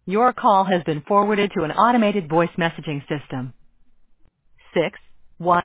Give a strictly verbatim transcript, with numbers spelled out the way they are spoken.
Your call has been forwarded to an automated voice messaging system. Six one